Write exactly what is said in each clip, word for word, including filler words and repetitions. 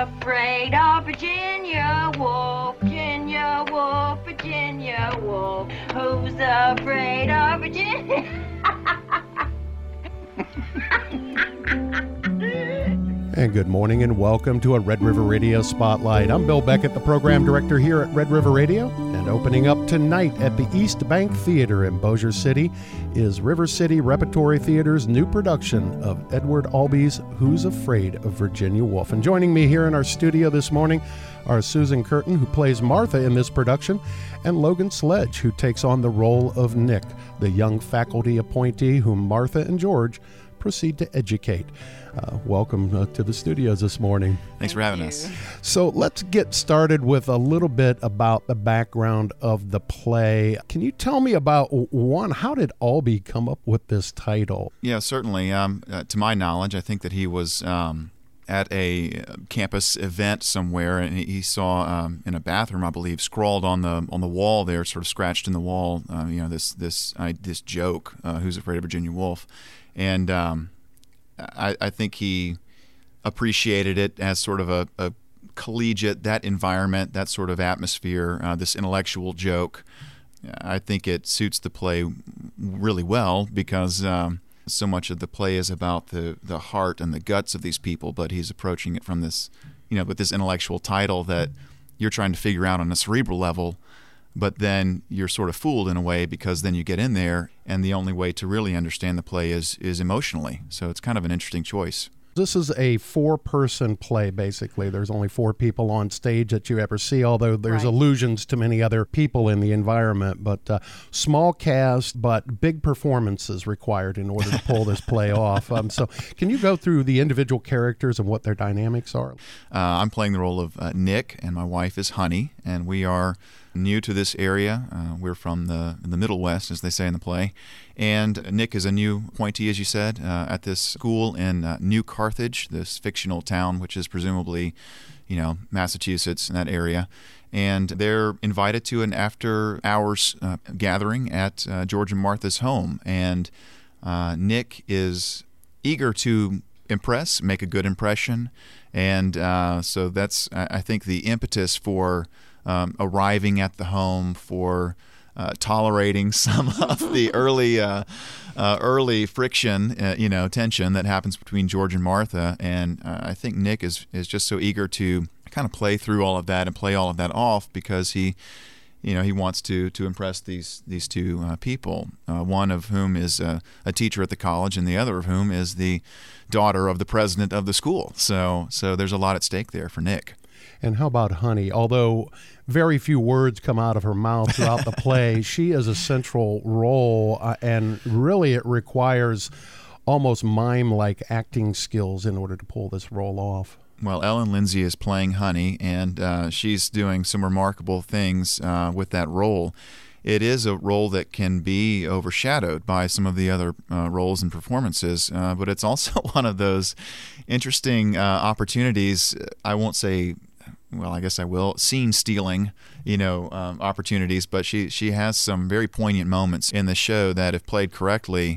afraid of Virginia Woolf? Virginia Woolf, Virginia Woolf. Who's afraid of Virginia? And good morning and welcome to a Red River Radio Spotlight. I'm Bill Beckett, the program director here at Red River Radio. And opening up tonight at the East Bank Theater in Bossier City is River City Repertory Theater's new production of Edward Albee's Who's Afraid of Virginia Woolf. And joining me here in our studio this morning are Susan Curtin, who plays Martha in this production, and Logan Sledge, who takes on the role of Nick, the young faculty appointee whom Martha and George proceed to educate. Uh, welcome uh, to the studios this morning. Thanks for having us. So let's get started with a little bit about the background of the play. Can you tell me about, one, how did Albee come up with this title? Yeah, certainly. Um, uh, to my knowledge, I think that he was um, at a campus event somewhere, and he saw um, in a bathroom, I believe, scrawled on the on the wall there, sort of scratched in the wall, uh, you know, this this uh, this joke, uh, "Who's Afraid of Virginia Woolf?" And um, I, I think he appreciated it as sort of a, a collegiate, that environment, that sort of atmosphere, uh, this intellectual joke. I think it suits the play really well because um, so much of the play is about the, the heart and the guts of these people, but he's approaching it from this, you know, with this intellectual title that you're trying to figure out on a cerebral level. But then you're sort of fooled in a way because then you get in there and the only way to really understand the play is is emotionally. So it's kind of an interesting choice. This is a four-person play, basically. There's only four people on stage that you ever see, although there's Right. allusions to many other people in the environment. But uh, small cast, but big performances required in order to pull this play off. Um, so can you go through the individual characters and what their dynamics are? Uh, I'm playing the role of uh, Nick, and my wife is Honey, and we are new to this area. Uh, we're from the the Middle West, as they say in the play. And Nick is a new appointee, as you said, uh, at this school in uh, New Carthage, this fictional town, which is presumably, you know, Massachusetts in that area. And they're invited to an after-hours uh, gathering at uh, George and Martha's home. And uh, Nick is eager to impress, make a good impression. And uh, so that's, I think, the impetus for Um, arriving at the home, for uh, tolerating some of the early uh, uh, early friction, uh, you know, tension that happens between George and Martha. And uh, I think Nick is, is just so eager to kind of play through all of that and play all of that off because he, you know, he wants to to impress these these two uh, people, uh, one of whom is uh, a teacher at the college and the other of whom is the daughter of the president of the school. So so there's a lot at stake there for Nick. And how about Honey? Although very few words come out of her mouth throughout the play, she is a central role, uh, and really it requires almost mime-like acting skills in order to pull this role off. Well, Ellen Lindsay is playing Honey, and uh, she's doing some remarkable things uh, with that role. It is a role that can be overshadowed by some of the other uh, roles and performances, uh, but it's also one of those interesting uh, opportunities. I won't say, well, I guess I will, scene stealing, you know, um, opportunities, but she, she has some very poignant moments in the show that, if played correctly,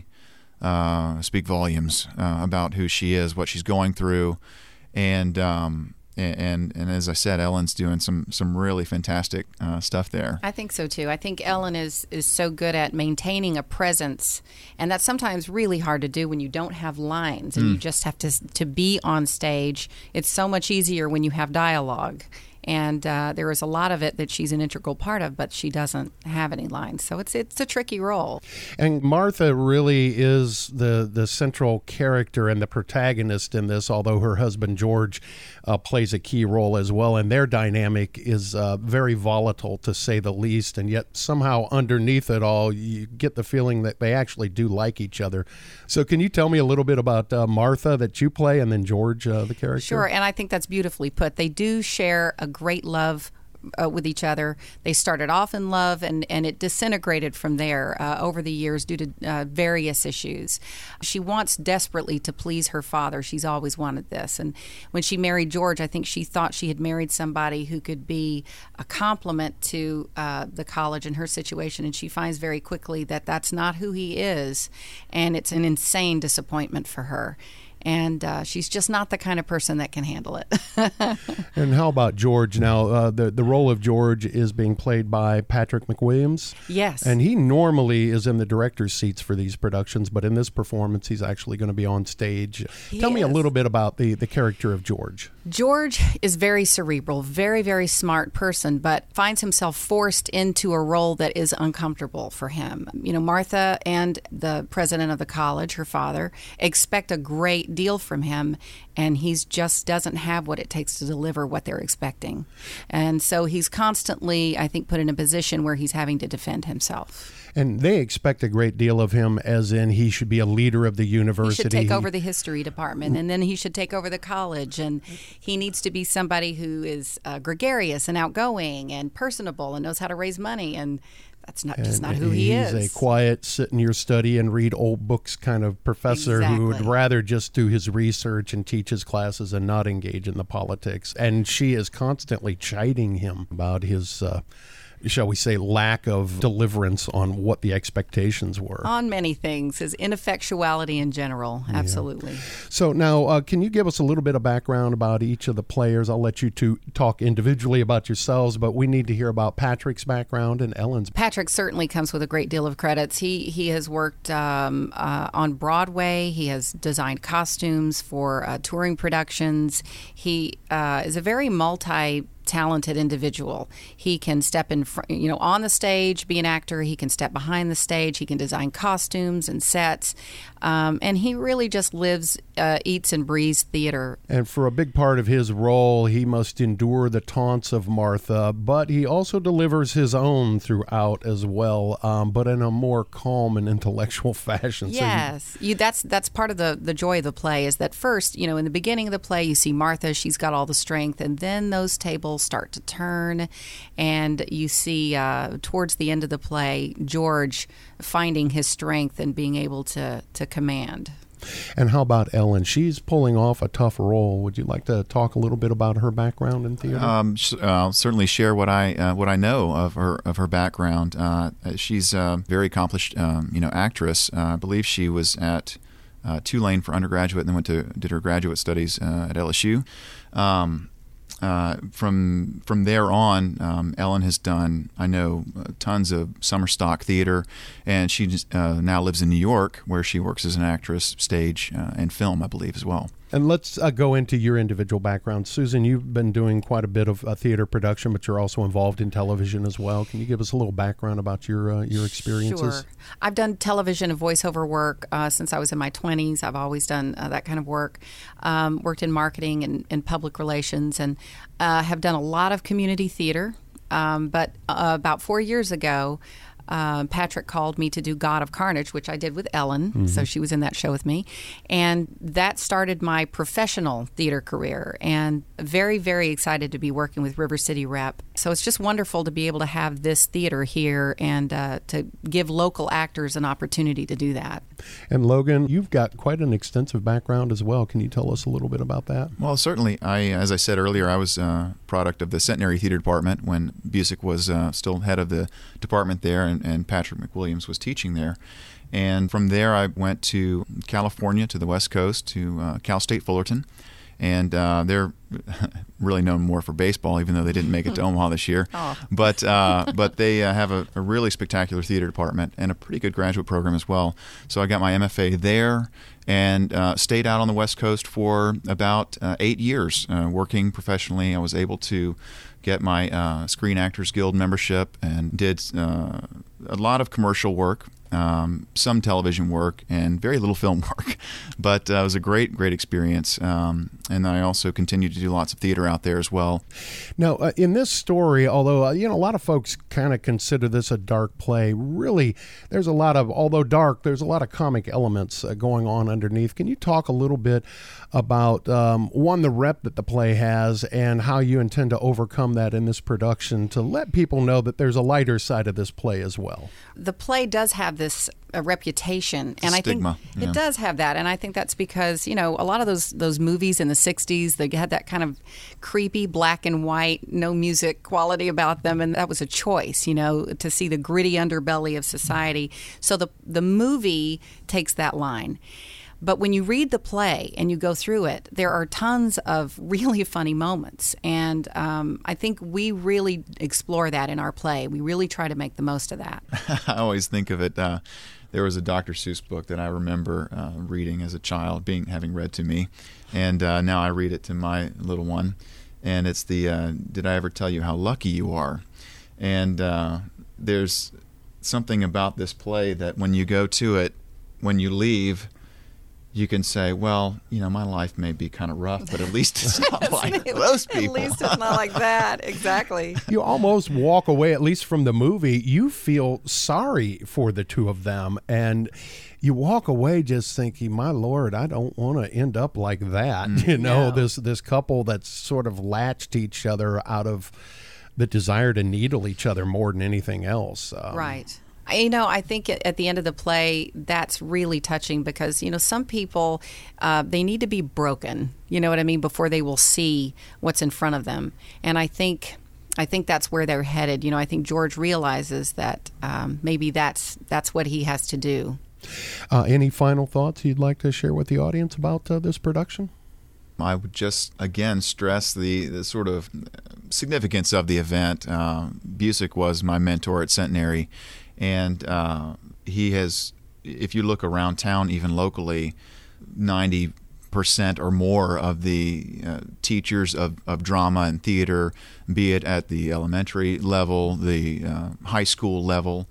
uh, speak volumes uh, about who she is, what she's going through, and um, And, and as I said, Ellen's doing some some really fantastic uh, stuff there. I think so too. I think Ellen is is so good at maintaining a presence, and that's sometimes really hard to do when you don't have lines and Mm. you just have to to be on stage. It's so much easier when you have dialogue. And uh, there is a lot of it that she's an integral part of, but she doesn't have any lines. So it's it's a tricky role. And Martha really is the, the central character and the protagonist in this, although her husband George uh, plays a key role as well. And their dynamic is uh, very volatile, to say the least. And yet somehow underneath it all, you get the feeling that they actually do like each other. So can you tell me a little bit about uh, Martha that you play, and then George, uh, the character? Sure, and I think that's beautifully put. They do share a great love uh, with each other. They started off in love, and, and it disintegrated from there uh, over the years due to uh, various issues. She wants desperately to please her father. She's always wanted this. And when she married George, I think she thought she had married somebody who could be a complement to uh, the college and her situation, and she finds very quickly that that's not who he is, and it's an insane disappointment for her. and uh, she's just not the kind of person that can handle it. And how about George? Now, uh, the, the role of George is being played by Patrick McWilliams. Yes. And he normally is in the director's seats for these productions, but in this performance, he's actually going to be on stage. He Tell me a is. little bit about the, the character of George. George is very cerebral, very, very smart person, but finds himself forced into a role that is uncomfortable for him. You know, Martha and the president of the college, her father, expect a great deal from him, and he just doesn't have what it takes to deliver what they're expecting. And so he's constantly, I think, put in a position where he's having to defend himself. And they expect a great deal of him, as in he should be a leader of the university. He should take over the history department, and then he should take over the college, and he needs to be somebody who is uh, gregarious and outgoing and personable and knows how to raise money, and that's not just not who he is. He's a quiet, sit in your study and read old books kind of professor who would Exactly. rather just do his research and teach his classes and not engage in the politics. And she is constantly chiding him about his, uh, shall we say, lack of deliverance on what the expectations were. On many things, his ineffectuality in general, absolutely. So now, uh, can you give us a little bit of background about each of the players? I'll let you two talk individually about yourselves, but we need to hear about Patrick's background and Ellen's. Patrick certainly comes with a great deal of credits. He he has worked um, uh, on Broadway. He has designed costumes for uh, touring productions. He uh, is a very multi talented individual. He can step in front, you know, on the stage, be an actor. He can step behind the stage. He can design costumes and sets. Um, and he really just lives, uh, eats and breathes theater. And for a big part of his role, he must endure the taunts of Martha, but he also delivers his own throughout as well, um, but in a more calm and intellectual fashion. Yes, you, that's that's part of the, the joy of the play is that first, you know, in the beginning of the play, you see Martha, she's got all the strength, and then those tables start to turn, and you see uh, towards the end of the play, George finding his strength and being able to, to command. So, and how about Ellen? She's pulling off a tough role. Would you like to talk a little bit about her background in theater? Um, sh- I'll certainly share what I uh, what I know of her of her background. Uh, she's a very accomplished, um, you know, actress. Uh, I believe she was at uh, Tulane for undergraduate, and then went to did her graduate studies uh, at L S U. Um, Uh, from from there on, um, Ellen has done, I know, uh, tons of summer stock theater, and she just, uh, now lives in New York, where she works as an actress, stage, uh, and film, I believe, as well. And let's uh, go into your individual background. Susan, you've been doing quite a bit of uh, theater production, but you're also involved in television as well. Can you give us a little background about your uh, your experiences? Sure. I've done television and voiceover work uh, since I was in my twenties. I've always done uh, that kind of work. Um, worked in marketing and, and public relations, and uh, have done a lot of community theater. Um, but uh, about four years ago, Uh, Patrick called me to do God of Carnage, which I did with Ellen, mm-hmm. so she was in that show with me, and that started my professional theater career, and very, very excited to be working with River City Rep. So it's just wonderful to be able to have this theater here and uh, to give local actors an opportunity to do that. And Logan, you've got quite an extensive background as well. Can you tell us a little bit about that? Well, certainly. I, as I said earlier, I was a product of the Centenary Theater Department when Busick was uh, still head of the department there, and, and Patrick McWilliams was teaching there. And from there, I went to California, to the West Coast, to uh, Cal State Fullerton. And uh, they're really known more for baseball, even though they didn't make it to Omaha this year. Oh. But uh, but they uh, have a, a really spectacular theater department and a pretty good graduate program as well. So I got my M F A there and uh, stayed out on the West Coast for about uh, eight years uh, working professionally. I was able to get my uh, Screen Actors Guild membership and did uh, a lot of commercial work. Um, some television work and very little film work, but uh, it was a great, great experience. Um, and I also continued to do lots of theater out there as well. Now, uh, in this story, although uh, you know a lot of folks kind of consider this a dark play, really, there's a lot of, although dark, there's a lot of comic elements uh, going on underneath. Can you talk a little bit about um, one, the rep that the play has, and how you intend to overcome that in this production to let people know that there's a lighter side of this play as well? The play does have this a reputation, and Stigma, I think yeah. it does have that, and I think that's because, you know, a lot of those those movies in the sixties, they had that kind of creepy black and white, no music quality about them, and that was a choice, you know, to see the gritty underbelly of society. So the the movie takes that line. But when you read the play and you go through it, there are tons of really funny moments. And um, I think we really explore that in our play. We really try to make the most of that. I always think of it. Uh, there was a Doctor Seuss book that I remember uh, reading as a child, being having read to me. And uh, now I read it to my little one. And it's the, uh, did I ever tell you how lucky you are? And uh, there's something about this play that when you go to it, when you leave, you can say, well, you know, my life may be kind of rough, but at least it's not like those people. At least it's not like that. Exactly. You almost walk away, at least from the movie, you feel sorry for the two of them. And you walk away just thinking, my Lord, I don't want to end up like that. Mm. You know, no. this this couple that's sort of latched each other out of the desire to needle each other more than anything else. Um, right. You know, I think at the end of the play, that's really touching because, you know, some people, uh, they need to be broken, you know what I mean, before they will see what's in front of them. And I think I think that's where they're headed. You know, I think George realizes that um, maybe that's that's what he has to do. Uh, any final thoughts you'd like to share with the audience about uh, this production? I would just, again, stress the, the sort of significance of the event. Uh, Busick was my mentor at Centenary. And uh, he has, if you look around town, even locally, ninety percent or more of the uh, teachers of, of drama and theater, be it at the elementary level, the uh, high school level,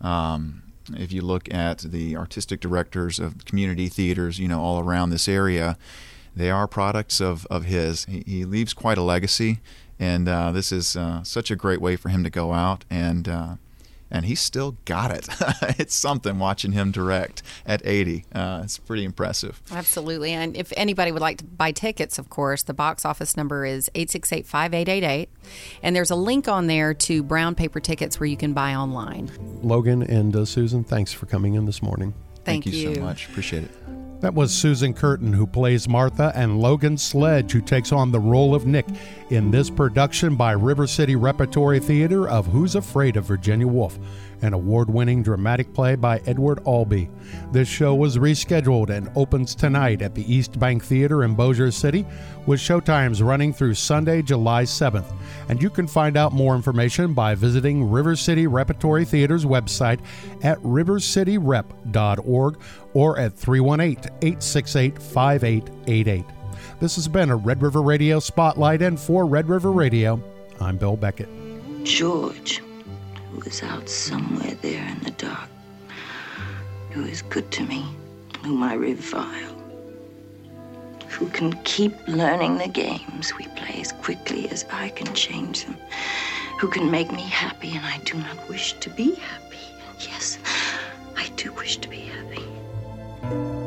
um, if you look at the artistic directors of community theaters, you know, all around this area, they are products of, of his. He, he leaves quite a legacy, and uh, this is uh, such a great way for him to go out and uh, And he's still got it. It's something watching him direct at eighty. Uh, it's pretty impressive. Absolutely. And if anybody would like to buy tickets, of course, the box office number is eight six eight, five eight eight eight. And there's a link on there to brown paper tickets where you can buy online. Logan and uh, Susan, thanks for coming in this morning. Thank, Thank you, you so much. Appreciate it. That was Susan Curtin, who plays Martha, and Logan Sledge, who takes on the role of Nick in this production by River City Repertory Theater of Who's Afraid of Virginia Woolf, an award-winning dramatic play by Edward Albee. This show was rescheduled and opens tonight at the East Bank Theater in Bossier City, with showtimes running through Sunday, July seventh. And you can find out more information by visiting River City Repertory Theater's website at river city rep dot org or at three one eight, eight six eight, five eight eight eight. This has been a Red River Radio Spotlight, and for Red River Radio, I'm Bill Beckett. George, who is out somewhere there in the dark, who is good to me, whom I revile, who can keep learning the games we play as quickly as I can change them, who can make me happy, and I do not wish to be happy. And yes, I do wish to be happy.